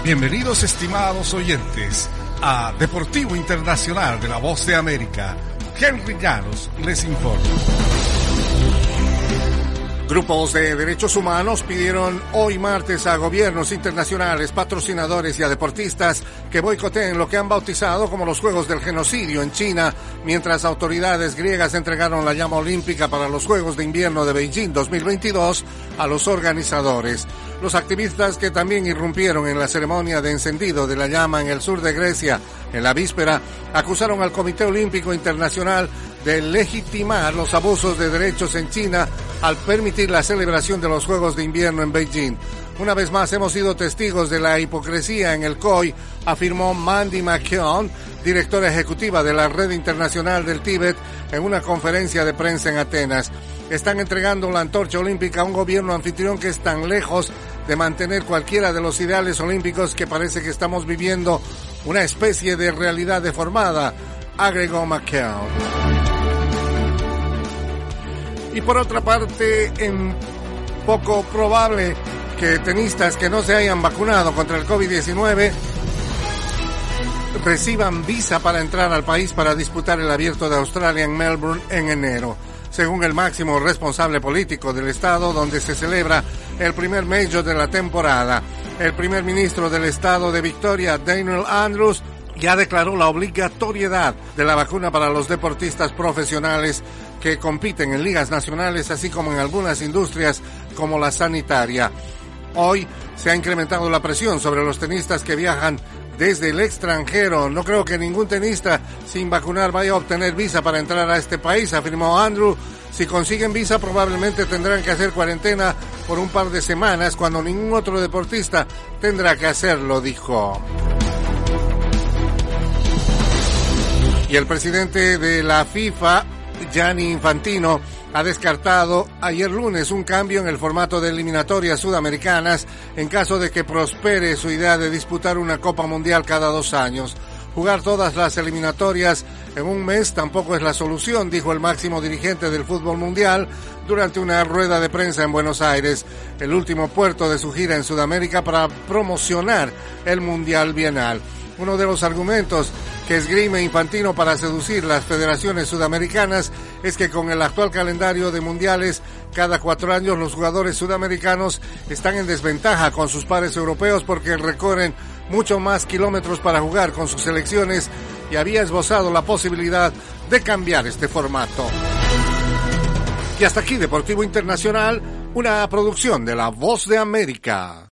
Bienvenidos, estimados oyentes, a Deportivo Internacional de la Voz de América. Henry Llanos les informa. Grupos de derechos humanos pidieron hoy martes a gobiernos internacionales, patrocinadores y a deportistas que boicoteen lo que han bautizado como los Juegos del Genocidio en China, mientras autoridades griegas entregaron la llama olímpica para los Juegos de Invierno de Beijing 2022 a los organizadores. Los activistas, que también irrumpieron en la ceremonia de encendido de la llama en el sur de Grecia en la víspera, acusaron al Comité Olímpico Internacional de legitimar los abusos de derechos en China al permitir la celebración de los Juegos de Invierno en Beijing. Una vez más hemos sido testigos de la hipocresía en el COI, afirmó Mandy McKeown, directora ejecutiva de la Red Internacional del Tíbet, en una conferencia de prensa en Atenas. Están entregando la antorcha olímpica a un gobierno anfitrión que es tan lejos de mantener cualquiera de los ideales olímpicos que parece que estamos viviendo una especie de realidad deformada, agregó McKeown. Y por otra parte, es poco probable que tenistas que no se hayan vacunado contra el COVID-19 reciban visa para entrar al país para disputar el Abierto de Australia en Melbourne en enero. Según el máximo responsable político del estado donde se celebra el primer Major de la temporada, el primer ministro del estado de Victoria, Daniel Andrews, ya declaró la obligatoriedad de la vacuna para los deportistas profesionales que compiten en ligas nacionales, así como en algunas industrias como la sanitaria. Hoy se ha incrementado la presión sobre los tenistas que viajan desde el extranjero. No creo que ningún tenista sin vacunar vaya a obtener visa para entrar a este país, afirmó Andrew. Si consiguen visa, probablemente tendrán que hacer cuarentena por un par de semanas, cuando ningún otro deportista tendrá que hacerlo, dijo. Y el presidente de la FIFA, Gianni Infantino, ha descartado ayer lunes un cambio en el formato de eliminatorias sudamericanas en caso de que prospere su idea de disputar una Copa Mundial cada 2 años. Jugar todas las eliminatorias en un mes tampoco es la solución, dijo el máximo dirigente del fútbol mundial durante una rueda de prensa en Buenos Aires, el último puerto de su gira en Sudamérica para promocionar el Mundial Bienal. Uno de los argumentos que esgrime Infantino para seducir las federaciones sudamericanas es que con el actual calendario de mundiales, cada 4 años los jugadores sudamericanos están en desventaja con sus pares europeos porque recorren mucho más kilómetros para jugar con sus selecciones, y había esbozado la posibilidad de cambiar este formato. Y hasta aquí Deportivo Internacional, una producción de La Voz de América.